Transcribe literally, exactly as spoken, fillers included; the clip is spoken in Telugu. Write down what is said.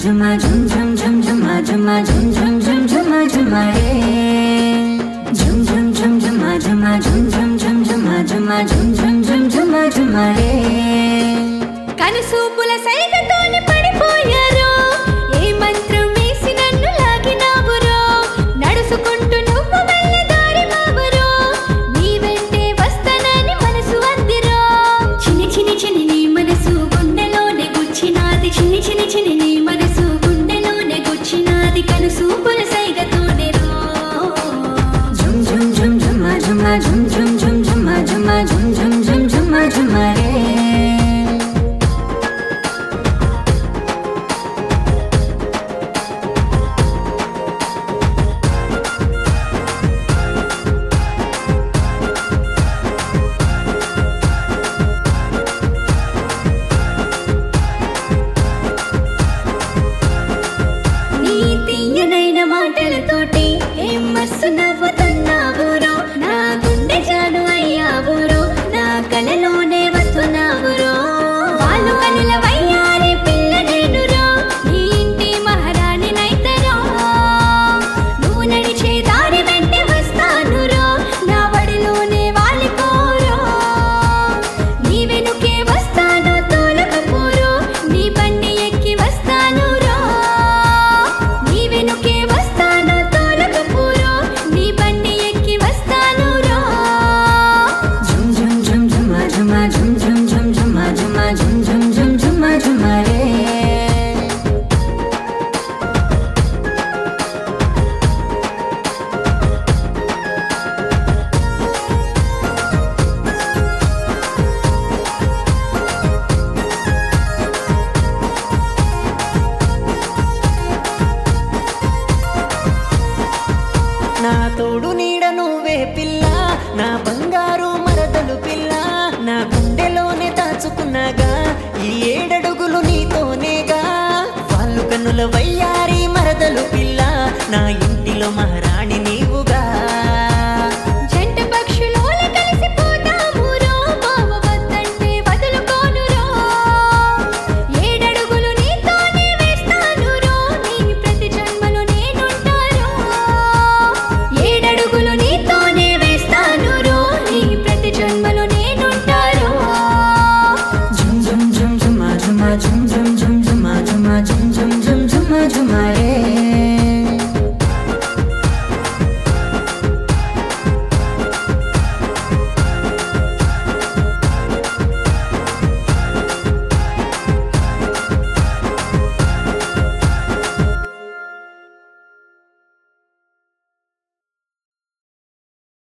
ఝుమా ఝుమ్ ఝుమ్ ఝుమ్ ఝుమా ఝుమా ఝుమ్ ఝుమ్ ఝుమ్ ఝుమా ఝుమా రే ఝుమ్ ఝుమ్ ఝుమ్ ఝుమా ఝుమా ఝుమ్ ఝుమ్ ఝుమ్ ఝుమా ఝుమా ఝుమ్ ఝుమ్ ఝుమ్ ఝుమా ఝుమా రే కనుసూపుల సైగతోనే పడిపోయారో ఏ మంత్రం వేసి నన్ను లాగినావురో నడుచుకుంటూ నువ్వు వెళ్ళే దారి మావురో నీ వెంటే వస్తానని మనసు అందిరో చిన్ని చిన్ని చిన్ని నీ మనసు గుండెలోనే గుచ్చినాది చిన్ని చిన్ని చిన్ని నీ మనసు గుండెలోనే గుచ్చినాది కనుసూపుల సైగతోనే రో ఝుమ్ ఝుమ్ ఝుమ్ ఝుమా ఝుమా ఝుమ్ ఝుమ్ ఝుమ్ ఝుమా ఝుమా ఝుమ్ ఝుమ్ ఝుమ్ ఝుమా ఝుమా రే నీ తీయనైన మాటలతోటి ఏం మస్తు నవ్వుతున్నావురో నా గుండె జాను అయ్యావురో నా కలలోనే వస్తున్నావురో వాళ్ళు కనుల వయ్యారే పిల్ల నేనురో నీ ఇంటి మహారాణి నైతరో నువ్వు నడిచే దారి వెంటే వస్తానురో నా బడిలోనే వాలిపోరో నీ వెనుకే వస్తాను తోలకపోరో నీ బండి ఎక్కి వస్తానురో నీ వెనుకే వస్తాను తోలకపోరో నీ బండి ఎక్కి వస్తానురో ఝుమ్ ఝుమ్ ఝుమ్ ఝుమా ఝుమా ఝుమ్ ఝుమ్ ఝుమ్ ఝుమా ఝుమా ఝుమ్ ఝుమ్ ఝుమ్ ఝుమా ఝుమా రే నా తోడు నీడ నువ్వే పిల్ల నా బంగారు మరదలు పిల్ల నా గుండెలోనే దాచుకున్నాగా ఈ ఏడడుగులు నీతోనేగా వాళ్ళు కన్నుల వయ్యారి మరదలు పిల్ల నా ఇంటిలో మహారాణి నీవు